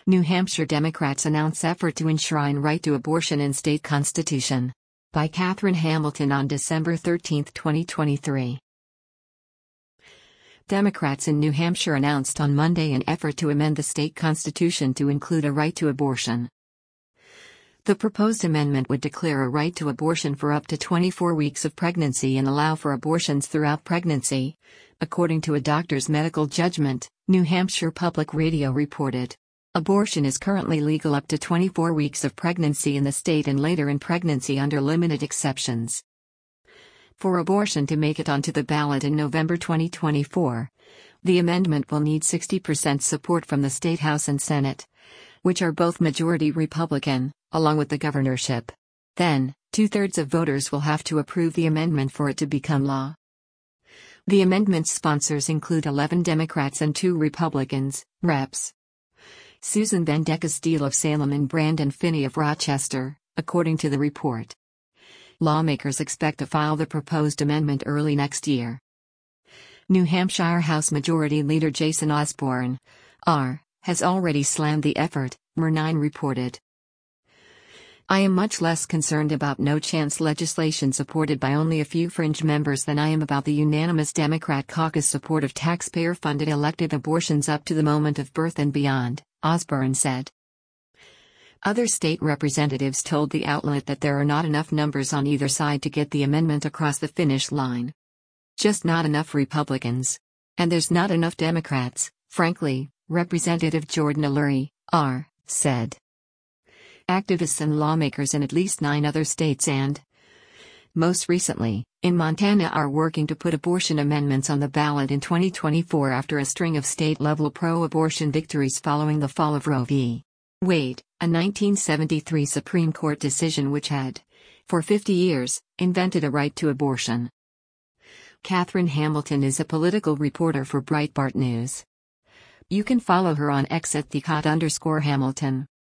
New Hampshire Democrats announce effort to enshrine right to abortion in state constitution. By Catherine Hamilton on December 13, 2023. Democrats in New Hampshire announced on Monday an effort to amend the state constitution to include a right to abortion. The proposed amendment would declare a right to abortion for up to 24 weeks of pregnancy and allow for abortions throughout pregnancy, according to a doctor's medical judgment, New Hampshire Public Radio reported. Abortion is currently legal up to 24 weeks of pregnancy in the state and later in pregnancy under limited exceptions. For abortion to make it onto the ballot in November 2024, the amendment will need 60% support from the State House and Senate, which are both majority Republican, along with the governorship. Then, 2/3 of voters will have to approve the amendment for it to become law. The amendment's sponsors include 11 Democrats and 2 Republicans, Reps. Susan Bendecke-Steele of Salem and Brandon Finney of Rochester, according to the report. Lawmakers expect to file the proposed amendment early next year. New Hampshire House Majority Leader Jason Osborne, R., has already slammed the effort, MER9 reported. I am much less concerned about no-chance legislation supported by only a few fringe members than I am about the unanimous Democrat caucus support of taxpayer-funded elective abortions up to the moment of birth and beyond, Osborne said. Other state representatives told the outlet that there are not enough numbers on either side to get the amendment across the finish line. Just not enough Republicans. And there's not enough Democrats, frankly, Representative Jordan Alluri, R., said. Activists and lawmakers in at least 9 other states and, most recently, in Montana are working to put abortion amendments on the ballot in 2024 after a string of state-level pro-abortion victories following the fall of Roe v. Wade, a 1973 Supreme Court decision which had, for 50 years, invented a right to abortion. Catherine Hamilton is a political reporter for Breitbart News. You can follow her on X at @Hamilton.